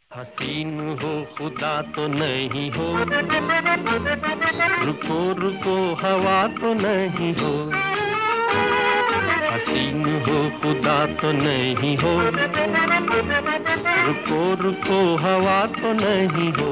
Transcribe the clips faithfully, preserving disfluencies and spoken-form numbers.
हसीन हो खुदा तो नहीं हो, रुको रुको हवा तो नहीं हो। हसीन हो खुदा तो नहीं हो, रुको रुको हवा तो नहीं हो।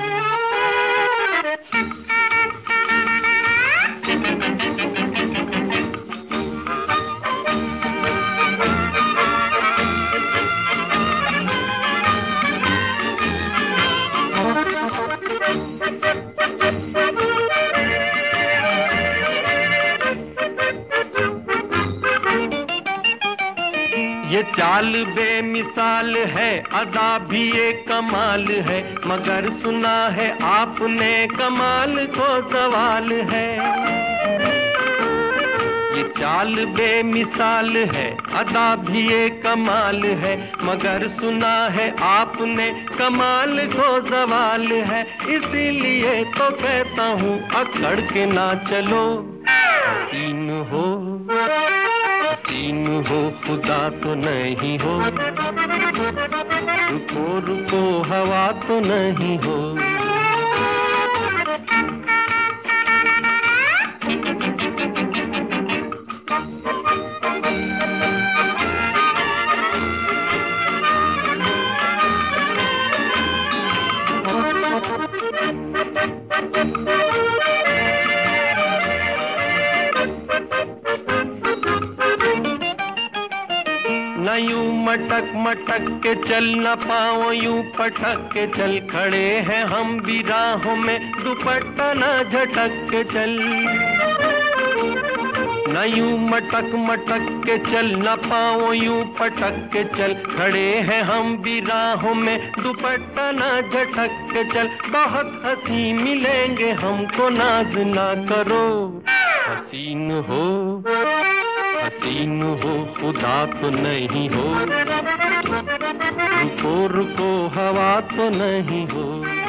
ये चाल बेमिसाल है, अदा भी एक कमाल है, मगर सुना है आपने कमाल को सवाल है। ये चाल बेमिसाल है, अदा भी एक कमाल है, मगर सुना है आपने कमाल को सवाल है। इसीलिए तो कहता हूँ अकड़ के ना चलो, हसीन हो हसीन हो खुदा तो नहीं हो, रुको रुको हवा तो नहीं हो। न यूं मटक मटक के चल, न पाओ यूं पटक के चल, खड़े हैं हम भी राहों में, दुपट्टा न झटक के चल। न यूं मटक मटक के चल, न पाओ यूं पटक के चल, खड़े हैं हम भी राहों में, दुपट्टा न झटक के चल। बहुत हंसी मिलेंगे हमको, नाज ना करो, हसीन हो हसीन हो खुदा तो नहीं हो, रुको रुको हवा तो नहीं हो।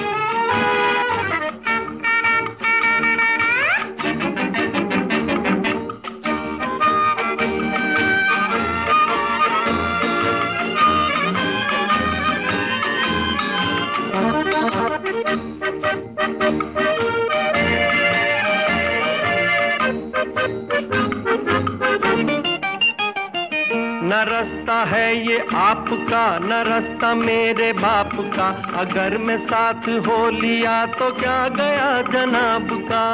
न रास्ता है ये आपका, न रास्ता मेरे बाप का, अगर मैं साथ हो लिया तो क्या गया जनाब का।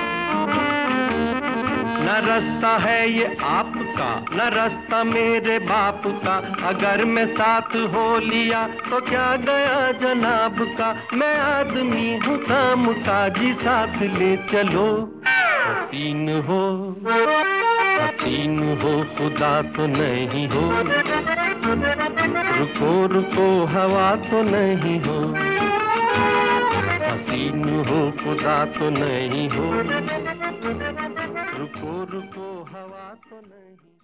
न रास्ता है ये आपका, न रास्ता मेरे बाप का, अगर मैं साथ हो लिया तो क्या गया जनाब का। मैं आदमी हूँ काम का, जी साथ ले चलो, हसीन हो हसीन हो खुदा तो नहीं हो, रुको रुको हवा तो नहीं हो। हसीन हो खुदा तो नहीं हो, रुको रुको हवा तो नहीं।